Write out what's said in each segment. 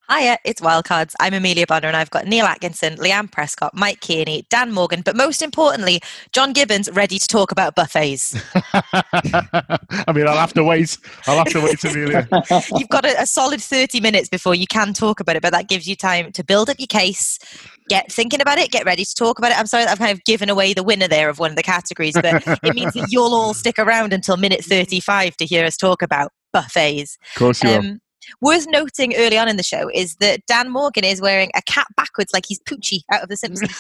Hiya, it's Wildcards. I'm Amelia Bonner and I've got Neil Atkinson, Leanne Prescott, Mike Kearney, Dan Morgan, but most importantly, John Gibbons ready to talk about buffets. I mean, I'll have to wait. Amelia. You've got a solid 30 minutes before you can talk about it, but that gives you time to build up your case, get thinking about it, get ready to talk about it. I'm sorry that I've kind of given away the winner there of one of the categories, but it means that you'll all stick around until minute 35 to hear us talk about buffets. Of course you will. Worth noting early on in the show is that Dan Morgan is wearing a cap backwards like he's Poochie out of The Simpsons.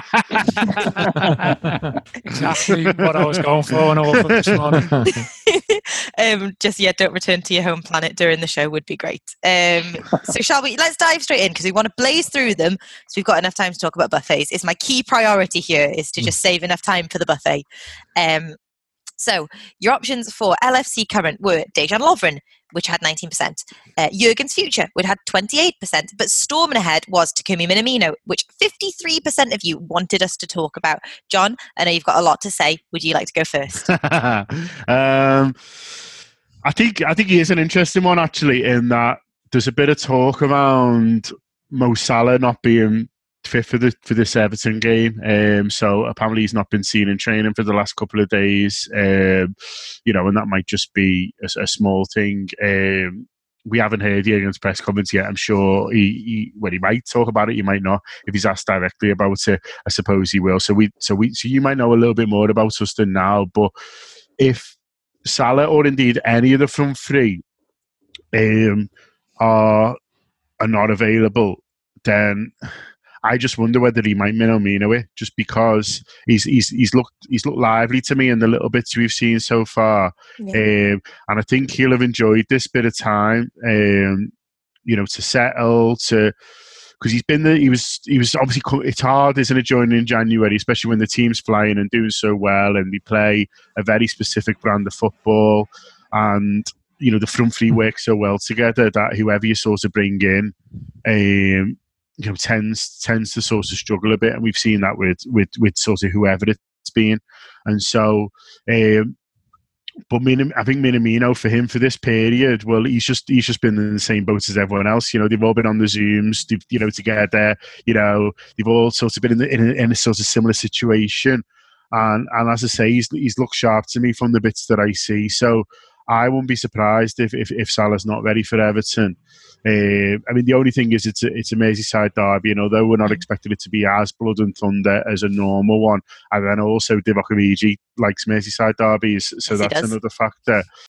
Exactly what I was going for and all of this morning. Don't return to your home planet during the show would be great. So let's dive straight in because we want to blaze through them so we've got enough time to talk about buffets. It's my key priority here is to just save enough time for the buffet. So your options for LFC current were Dejan Lovren, which had 19%. Jurgen's future, which had 28%. But storming ahead was Takumi Minamino, which 53% of you wanted us to talk about. John, I know you've got a lot to say. Would you like to go first? I think he is an interesting one, actually, in that there's a bit of talk around Mo Salah not being fit for this Everton game. So apparently he's not been seen in training for the last couple of days. And that might just be a small thing. We haven't heard Jurgen's press comments yet. I'm sure he might talk about it, he might not. If he's asked directly about it, I suppose he will. So you might know a little bit more about us than now. But if Salah or indeed any of the front three are not available, then I just wonder whether he might Minamino it, just because he's looked lively to me in the little bits we've seen so far, and I think he'll have enjoyed this bit of time, to settle because he's been there. He was obviously, it's hard, isn't it, joining in January, especially when the team's flying and doing so well, and they play a very specific brand of football, and the front three work so well together that whoever you sort of bring in, tends to sort of struggle a bit, and we've seen that with sort of whoever it's been, and so. But I think Minamino for him for this period, well, he's just been in the same boat as everyone else. They've all been on the Zooms, together. They've all sort of been in a sort of similar situation, and as I say, he's looked sharp to me from the bits that I see. So I wouldn't be surprised if Salah's not ready for Everton. The only thing is it's a Merseyside derby, and although we're not expecting it to be as blood and thunder as a normal one, and then also Divock Origi likes Merseyside derbies, so that's another factor.